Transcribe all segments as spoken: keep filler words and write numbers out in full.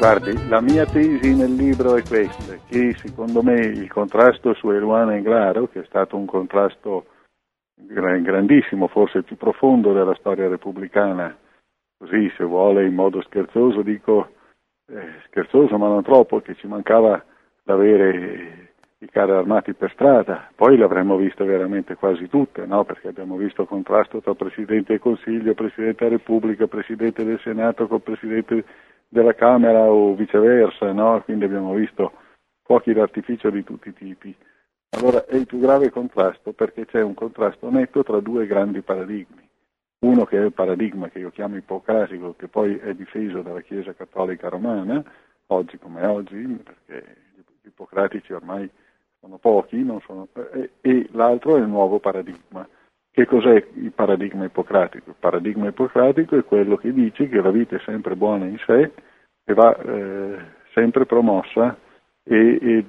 Guardi, la mia tesi nel libro è questa, che secondo me il contrasto su Eluana Englaro, che è stato un contrasto grandissimo, forse il più profondo della storia repubblicana, così se vuole in modo scherzoso dico, eh, scherzoso ma non troppo, che ci mancava d'avere i carri armati per strada, poi le avremmo viste veramente quasi tutte, no? Perché abbiamo visto contrasto tra Presidente del Consiglio, Presidente della Repubblica, Presidente del Senato con Presidente della Camera o viceversa, no? Quindi abbiamo visto fuochi d'artificio di tutti i tipi. Allora è il più grave contrasto perché c'è un contrasto netto tra due grandi paradigmi. Uno che è il paradigma che io chiamo ipocratico, che poi è difeso dalla Chiesa Cattolica Romana, oggi come oggi, perché gli ipocratici ormai sono pochi, non sono, e, e l'altro è il nuovo paradigma. Che cos'è il paradigma ipocratico? Il paradigma ipocratico è quello che dice che la vita è sempre buona in sé e va eh, sempre promossa e, e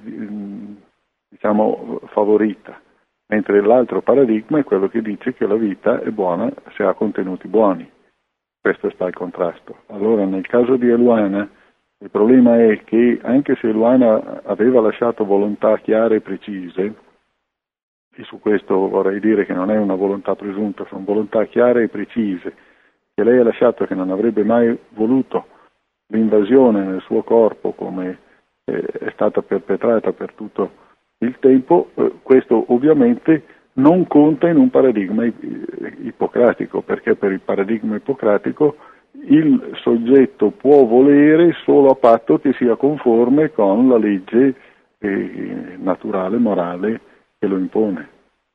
diciamo favorita, mentre l'altro paradigma è quello che dice che la vita è buona se ha contenuti buoni. Questo sta il contrasto. Allora nel caso di Eluana il problema è che anche se Eluana aveva lasciato volontà chiare e precise, e su questo vorrei dire che non è una volontà presunta, sono volontà chiare e precise, che lei ha lasciato che non avrebbe mai voluto l'invasione nel suo corpo come eh, è stata perpetrata per tutto il tempo, eh, questo ovviamente non conta in un paradigma ipocratico, perché per il paradigma ipocratico il soggetto può volere solo a patto che sia conforme con la legge eh, naturale, morale, che lo impone.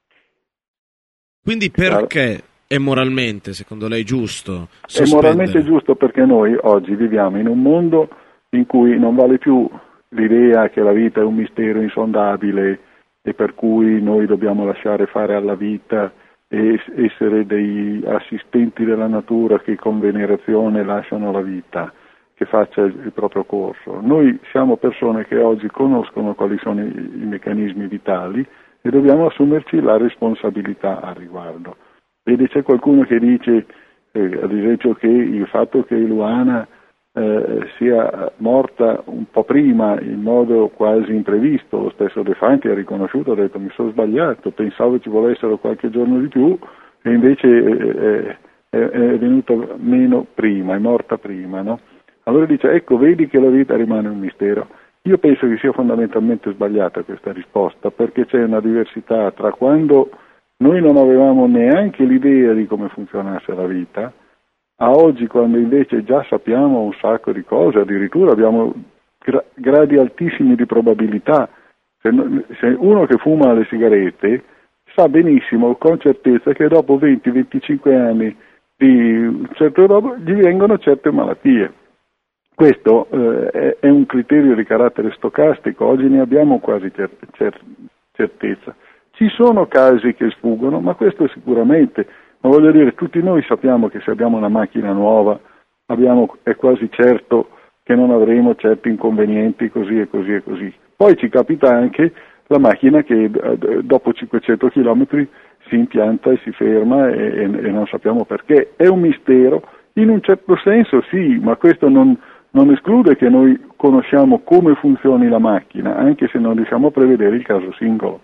Quindi perché è moralmente, secondo lei, giusto sospendere? È moralmente giusto perché noi oggi viviamo in un mondo in cui non vale più l'idea che la vita è un mistero insondabile e per cui noi dobbiamo lasciare fare alla vita e essere dei assistenti della natura che con venerazione lasciano la vita che faccia il proprio corso. Noi siamo persone che oggi conoscono quali sono i, i meccanismi vitali e dobbiamo assumerci la responsabilità al riguardo. Vede, c'è qualcuno che dice, eh, ad esempio, che il fatto che Eluana eh, sia morta un po' prima in modo quasi imprevisto, lo stesso De Fanti ha riconosciuto, ha detto mi sono sbagliato, pensavo ci volessero qualche giorno di più e invece eh, è, è venuta meno prima, è morta prima, no? Allora dice, ecco, vedi che la vita rimane un mistero. Io penso che sia fondamentalmente sbagliata questa risposta, perché c'è una diversità tra quando noi non avevamo neanche l'idea di come funzionasse la vita, a oggi quando invece già sappiamo un sacco di cose, addirittura abbiamo gra- gradi altissimi di probabilità. Se, se uno che fuma le sigarette sa benissimo con certezza che dopo venti venticinque anni di certe robe gli vengono certe malattie. Questo eh, è, è un criterio di carattere stocastico, oggi ne abbiamo quasi cer- cer- certezza. Ci sono casi che sfuggono, ma questo sicuramente, ma voglio dire, tutti noi sappiamo che se abbiamo una macchina nuova abbiamo, è quasi certo che non avremo certi inconvenienti così e così e così. Poi ci capita anche la macchina che eh, dopo cinquecento chilometri si impianta e si ferma e, e, e non sappiamo perché. È un mistero, in un certo senso sì, ma questo non... non esclude che noi conosciamo come funzioni la macchina, anche se non riusciamo a prevedere il caso singolo.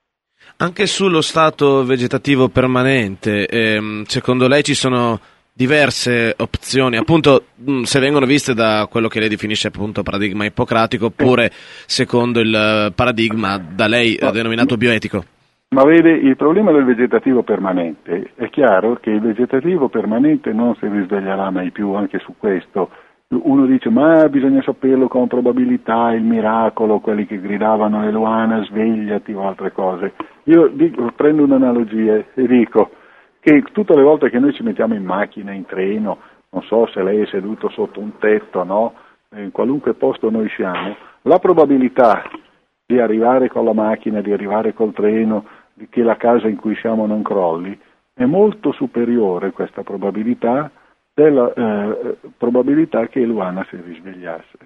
Anche sullo stato vegetativo permanente, ehm, secondo lei ci sono diverse opzioni, appunto se vengono viste da quello che lei definisce appunto paradigma ipocratico, oppure secondo il paradigma da lei no, denominato bioetico? Ma vede, il problema del vegetativo permanente, è chiaro che il vegetativo permanente non si risveglierà mai più, anche su questo. Uno dice, ma bisogna saperlo con probabilità, il miracolo, quelli che gridavano Eluana, svegliati o altre cose. Io dico, prendo un'analogia e dico che tutte le volte che noi ci mettiamo in macchina, in treno, non so se lei è seduto sotto un tetto, no? In qualunque posto noi siamo, la probabilità di arrivare con la macchina, di arrivare col treno, di che la casa in cui siamo non crolli, è molto superiore questa probabilità della eh, probabilità che Eluana si risvegliasse.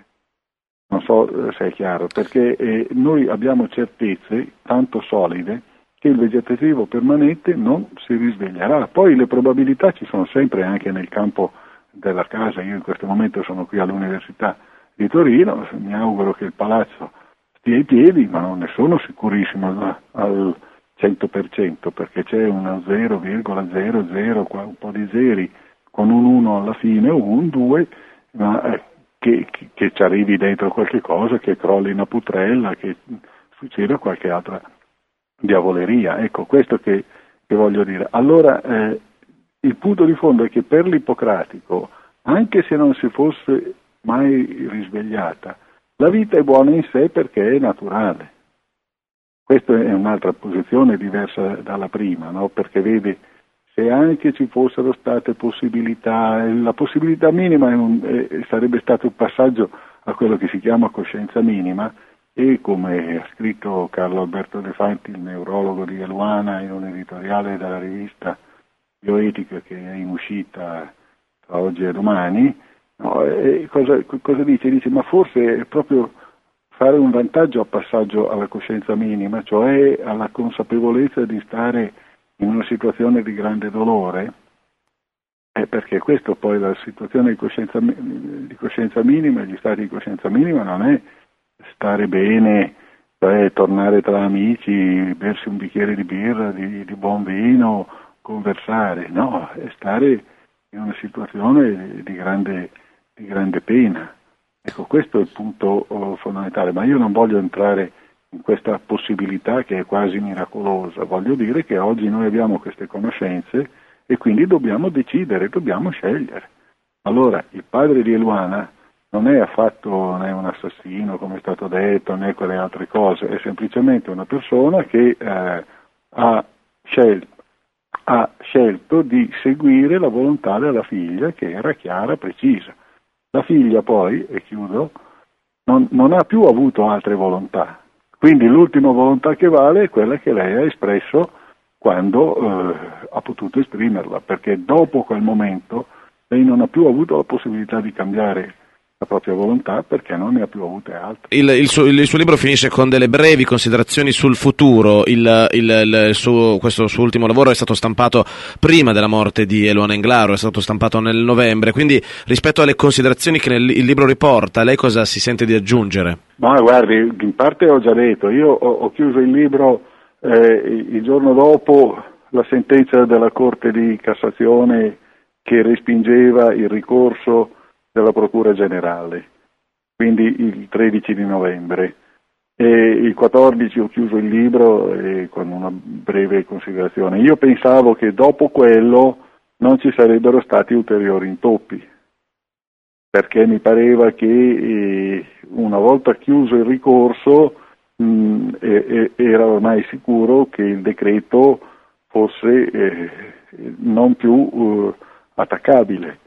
Non so se è chiaro, perché eh, noi abbiamo certezze tanto solide che il vegetativo permanente non si risveglierà. Poi le probabilità ci sono sempre anche nel campo della casa. Io in questo momento sono qui all'università di Torino. Mi auguro che il palazzo stia in piedi, ma non ne sono sicurissimo al cento per cento, perché c'è una zero virgola zero zero, un po' di zeri, con un uno alla fine o un due, ma eh, che, che, che ci arrivi dentro qualche cosa, che crolli una putrella, che succeda qualche altra diavoleria. Ecco, questo che, che voglio dire. Allora, eh, il punto di fondo è che per l'Ippocratico, anche se non si fosse mai risvegliata, la vita è buona in sé perché è naturale. Questa è un'altra posizione diversa dalla prima, no? Perché vedi, se anche ci fossero state possibilità, la possibilità minima è un, è, sarebbe stato un passaggio a quello che si chiama coscienza minima, e come ha scritto Carlo Alberto De Fanti, il neurologo di Eluana, in un editoriale della rivista Bioetica che è in uscita tra oggi e domani, no, e cosa, cosa dice? Dice, ma forse è proprio fare un vantaggio al passaggio alla coscienza minima, cioè alla consapevolezza di stare in una situazione di grande dolore, eh, perché questo poi la situazione di coscienza, di coscienza minima, gli stati di coscienza minima non è stare bene, cioè tornare tra amici, bersi un bicchiere di birra, di, di buon vino, conversare, no, è stare in una situazione di grande, di grande pena. Ecco, questo è il punto oh, fondamentale, ma io non voglio entrare in questa possibilità che è quasi miracolosa, voglio dire che oggi noi abbiamo queste conoscenze e quindi dobbiamo decidere, dobbiamo scegliere. Allora, il padre di Eluana non è affatto né un assassino, come è stato detto, né quelle altre cose, è semplicemente una persona che eh, ha, scel- ha scelto di seguire la volontà della figlia, che era chiara, precisa. La figlia poi, e chiudo, non, non ha più avuto altre volontà, quindi l'ultima volontà che vale è quella che lei ha espresso quando eh, ha potuto esprimerla, perché dopo quel momento lei non ha più avuto la possibilità di cambiare la propria volontà perché non ne ha più avute altre. Il, il, suo, il suo libro finisce con delle brevi considerazioni sul futuro. Il, il, il suo, questo suo ultimo lavoro è stato stampato prima della morte di Eluana Englaro, è stato stampato nel novembre, quindi rispetto alle considerazioni che nel, il libro riporta, lei cosa si sente di aggiungere? Ma guardi, in parte ho già detto, io ho, ho chiuso il libro eh, il giorno dopo la sentenza della Corte di Cassazione che respingeva il ricorso della Procura Generale, quindi il tredici di novembre, e il quattordici ho chiuso il libro eh, con una breve considerazione. Io pensavo che dopo quello non ci sarebbero stati ulteriori intoppi, perché mi pareva che eh, una volta chiuso il ricorso mh, eh, eh, era ormai sicuro che il decreto fosse eh, non più eh, attaccabile.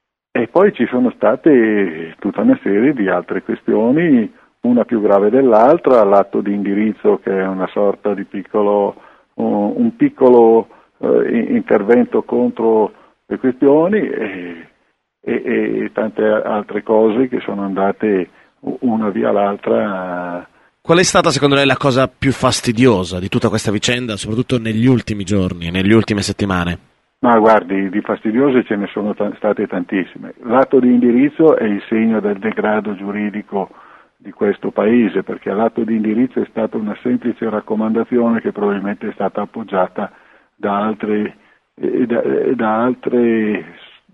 E poi ci sono state tutta una serie di altre questioni, una più grave dell'altra, l'atto di indirizzo che è una sorta di piccolo, uh, un piccolo uh, intervento contro le questioni e, e, e tante altre cose che sono andate una via l'altra. Qual è stata secondo lei la cosa più fastidiosa di tutta questa vicenda, soprattutto negli ultimi giorni, nelle ultime settimane? Ma guardi, di fastidiose ce ne sono t- state tantissime. L'atto di indirizzo è il segno del degrado giuridico di questo paese, perché l'atto di indirizzo è stata una semplice raccomandazione che probabilmente è stata appoggiata da altre, eh, da, da altre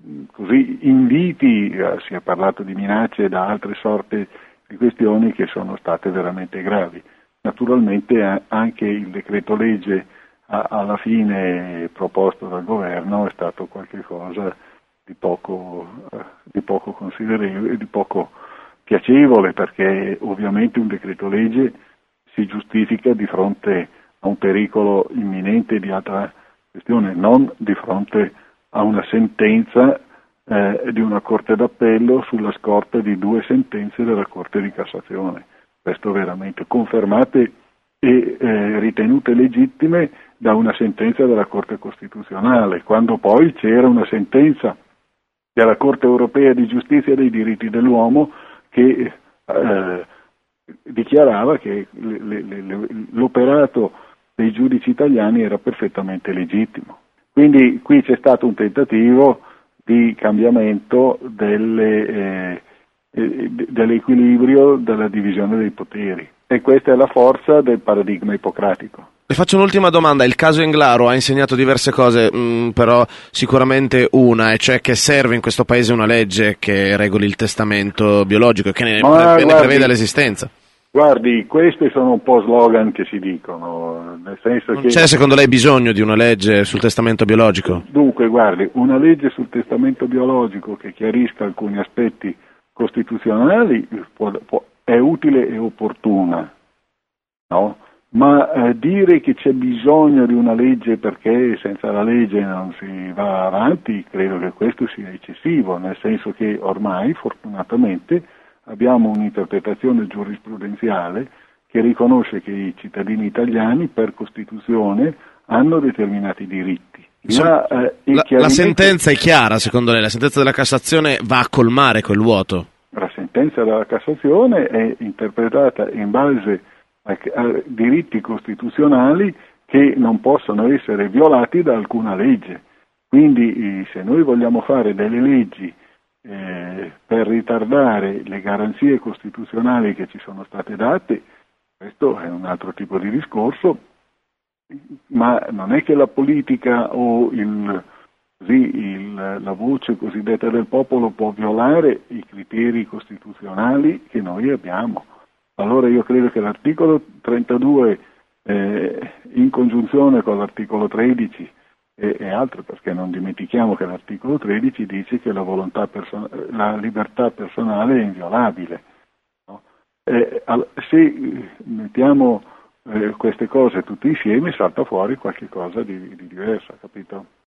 così, inviti, eh, si è parlato di minacce e da altre sorte di questioni che sono state veramente gravi. Naturalmente eh, anche il decreto legge alla fine proposto dal governo è stato qualcosa di poco, di poco considerevole, di poco piacevole, perché ovviamente un decreto legge si giustifica di fronte a un pericolo imminente di altra questione, non di fronte a una sentenza eh, di una Corte d'Appello sulla scorta di due sentenze della Corte di Cassazione. Questo veramente confermate e eh, ritenute legittime da una sentenza della Corte Costituzionale, quando poi c'era una sentenza della Corte Europea di Giustizia dei diritti dell'uomo che eh, dichiarava che le, le, le, l'operato dei giudici italiani era perfettamente legittimo. Quindi qui c'è stato un tentativo di cambiamento delle, eh, eh, dell'equilibrio, della divisione dei poteri. E questa è la forza del paradigma ippocratico. Le faccio un'ultima domanda. Il caso Englaro ha insegnato diverse cose, mh, però sicuramente una, e cioè che serve in questo paese una legge che regoli il testamento biologico e che ne, Ma, ne preveda l'esistenza. Guardi, questi sono un po' slogan che si dicono, nel senso Non che... c'è secondo lei bisogno di una legge sul testamento biologico? Dunque, guardi, una legge sul testamento biologico che chiarisca alcuni aspetti costituzionali può, può, è utile e opportuna, no? Ma eh, dire che c'è bisogno di una legge perché senza la legge non si va avanti, credo che questo sia eccessivo, nel senso che ormai, fortunatamente, abbiamo un'interpretazione giurisprudenziale che riconosce che i cittadini italiani per Costituzione hanno determinati diritti. La, eh, la, la sentenza è chiara, secondo lei? La sentenza della Cassazione va a colmare quel vuoto? La sentenza della Cassazione è interpretata in base a, a diritti costituzionali che non possono essere violati da alcuna legge. Quindi se noi vogliamo fare delle leggi Eh, per ritardare le garanzie costituzionali che ci sono state date, questo è un altro tipo di discorso, ma non è che la politica o il, così, il, la voce cosiddetta del popolo può violare i criteri costituzionali che noi abbiamo. Allora io credo che l'articolo trentadue eh, in congiunzione con l'articolo tredici e, e altro, perché non dimentichiamo che l'articolo tredici dice che la volontà person- la libertà personale è inviolabile, no? E, al- se mettiamo eh, queste cose tutte insieme salta fuori qualche cosa di, di diverso, capito?